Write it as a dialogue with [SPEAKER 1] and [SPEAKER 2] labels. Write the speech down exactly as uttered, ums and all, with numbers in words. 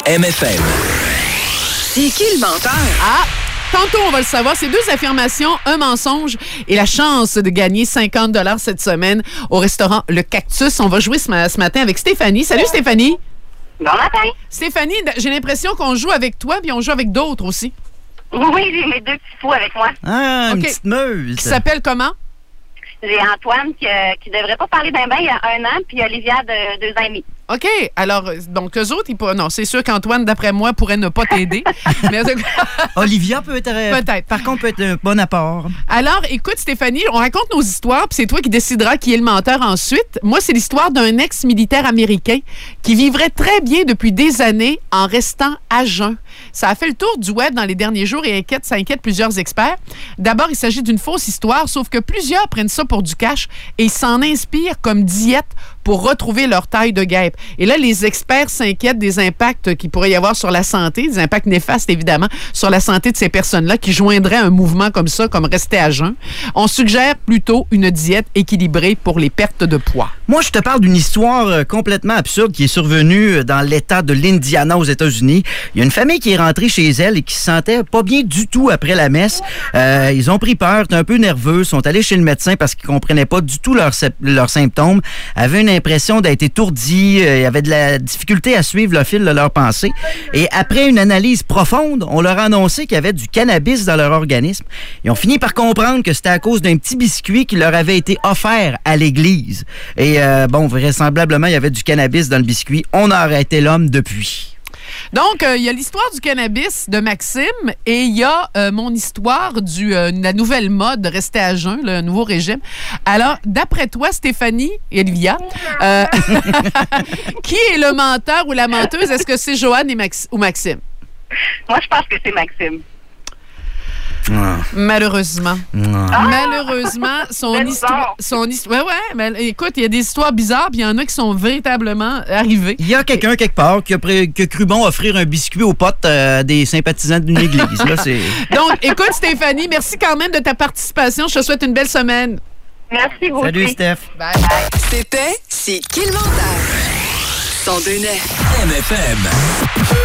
[SPEAKER 1] M F M.
[SPEAKER 2] C'est qui le menteur?
[SPEAKER 3] Ah! Tantôt, on va le savoir. C'est deux affirmations, un mensonge et la chance de gagner cinquante dollars cette semaine au restaurant Le Cactus. On va jouer ce, ma- ce matin avec Stéphanie. Salut Stéphanie.
[SPEAKER 4] Bon matin.
[SPEAKER 3] Stéphanie, j'ai l'impression qu'on joue avec toi puis on joue avec d'autres aussi.
[SPEAKER 4] Oui, j'ai mes deux petits fous avec moi.
[SPEAKER 5] Ah, une
[SPEAKER 3] OK.
[SPEAKER 5] petite meuse.
[SPEAKER 3] Qui s'appelle comment?
[SPEAKER 4] J'ai Antoine qui, euh, qui devrait pas parler d'un bain il y a un an, puis Olivia de deux ans et demi.
[SPEAKER 3] OK. Alors, donc, eux autres, ils pour... non, c'est sûr qu'Antoine, d'après moi, pourrait ne pas t'aider. Mais...
[SPEAKER 5] Olivia peut être...
[SPEAKER 3] Peut-être.
[SPEAKER 5] Par contre, peut être un bon apport.
[SPEAKER 3] Alors, écoute, Stéphanie, on raconte nos histoires, puis c'est toi qui décideras qui est le menteur ensuite. Moi, c'est l'histoire d'un ex-militaire américain qui vivrait très bien depuis des années en restant à jeun. Ça a fait le tour du web dans les derniers jours et inquiète, ça inquiète plusieurs experts. D'abord, il s'agit d'une fausse histoire, sauf que plusieurs prennent ça pour du cash et s'en inspirent comme diète pour retrouver leur taille de guêpe. Et là, les experts s'inquiètent des impacts qu'il pourrait y avoir sur la santé, des impacts néfastes, évidemment, sur la santé de ces personnes-là qui joindraient un mouvement comme ça, comme rester à jeun. On suggère plutôt une diète équilibrée pour les pertes de poids.
[SPEAKER 5] Moi, je te parle d'une histoire euh, complètement absurde qui est survenue dans l'État de l'Indiana aux États-Unis. Il y a une famille qui est rentrée chez elle et qui se sentait pas bien du tout après la messe. Euh, ils ont pris peur, étaient un peu nerveux, sont allés chez le médecin parce qu'ils comprenaient pas du tout leurs, leurs symptômes, avaient une impression d'être étourdis, euh, avaient de la difficulté à suivre le fil de leurs pensées. Et après une analyse profonde, on leur a annoncé qu'il y avait du cannabis dans leur organisme. Ils ont fini par comprendre que c'était à cause d'un petit biscuit qui leur avait été offert à l'église. Et euh, bon, vraisemblablement, il y avait du cannabis dans le biscuit. On a arrêté l'homme depuis.
[SPEAKER 3] Donc, euh, il y a l'histoire du cannabis de Maxime et il y a euh, mon histoire du, euh, de la nouvelle mode de rester à jeun, le nouveau régime. Alors, d'après toi, Stéphanie et Olivia, euh, qui est le menteur ou la menteuse? Est-ce que c'est Joanne et Max- ou Maxime?
[SPEAKER 4] Moi, je pense que c'est Maxime.
[SPEAKER 5] Ah.
[SPEAKER 3] Malheureusement.
[SPEAKER 5] Ah.
[SPEAKER 3] Malheureusement, son
[SPEAKER 4] C'est
[SPEAKER 3] histoire... Son histoire ouais, ouais, mais écoute, il y a des histoires bizarres, puis il y en a qui sont véritablement arrivées.
[SPEAKER 5] Il y a quelqu'un quelque part qui a, pré- qui a cru bon offrir un biscuit aux potes euh, des sympathisants d'une église. Là, c'est...
[SPEAKER 3] Donc, écoute, Stéphanie, merci quand même de ta participation. Je te souhaite une belle semaine.
[SPEAKER 4] Merci beaucoup.
[SPEAKER 5] Salut, Steph.
[SPEAKER 3] Bye.
[SPEAKER 2] C'était C'est qui le menteur? cent deux neuf
[SPEAKER 1] M F M.